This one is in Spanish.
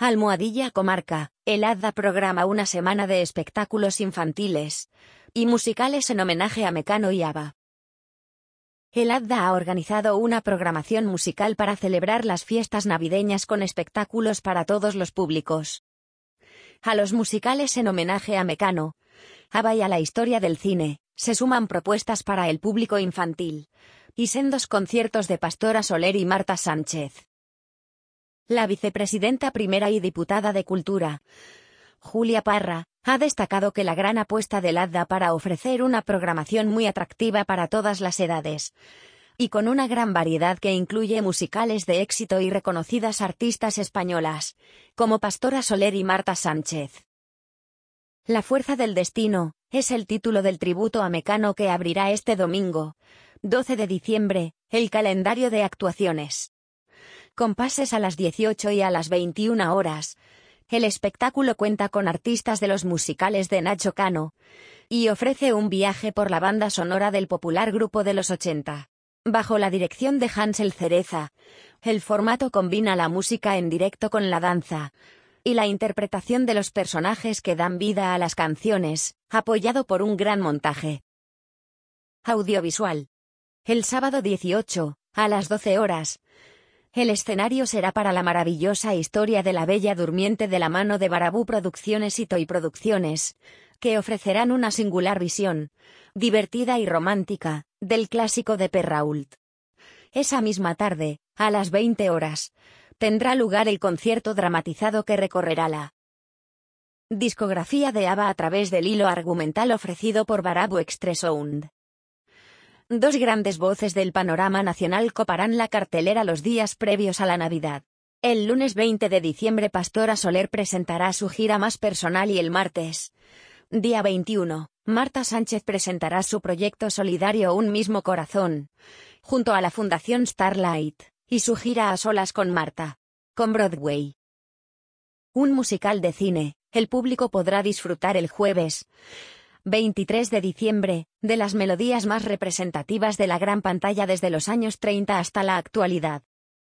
Almohadilla Comarca, el Adda programa una semana de espectáculos infantiles y musicales en homenaje a Mecano y ABBA. El Adda ha organizado una programación musical para celebrar las fiestas navideñas con espectáculos para todos los públicos. A los musicales en homenaje a Mecano, ABBA y a la historia del cine, se suman propuestas para el público infantil y sendos conciertos de Pastora Soler y Marta Sánchez. La vicepresidenta primera y diputada de Cultura, Julia Parra, ha destacado que la gran apuesta del Adda para ofrecer una programación muy atractiva para todas las edades, y con una gran variedad que incluye musicales de éxito y reconocidas artistas españolas, como Pastora Soler y Marta Sánchez. La fuerza del destino es el título del tributo a Mecano que abrirá este domingo, 12 de diciembre, el calendario de actuaciones. Con pases a las 18 y a las 21 horas, el espectáculo cuenta con artistas de los musicales de Nacho Cano y ofrece un viaje por la banda sonora del popular grupo de los 80. Bajo la dirección de Hansel Cereza, el formato combina la música en directo con la danza y la interpretación de los personajes que dan vida a las canciones, apoyado por un gran montaje audiovisual. El sábado 18, a las 12 horas, el escenario será para la maravillosa historia de la Bella Durmiente de la mano de Barabú Producciones y Toy Producciones, que ofrecerán una singular visión, divertida y romántica, del clásico de Perrault. Esa misma tarde, a las 20 horas, tendrá lugar el concierto dramatizado que recorrerá la discografía de ABBA a través del hilo argumental ofrecido por Barabú Extra Sound. Dos grandes voces del panorama nacional coparán la cartelera los días previos a la Navidad. El lunes 20 de diciembre Pastora Soler presentará su gira más personal y el martes, día 21, Marta Sánchez presentará su proyecto solidario Un Mismo Corazón, junto a la Fundación Starlight, y su gira A Solas con Marta, con Broadway. Un musical de cine, el público podrá disfrutar el jueves 23 de diciembre, de las melodías más representativas de la gran pantalla desde los años 30 hasta la actualidad.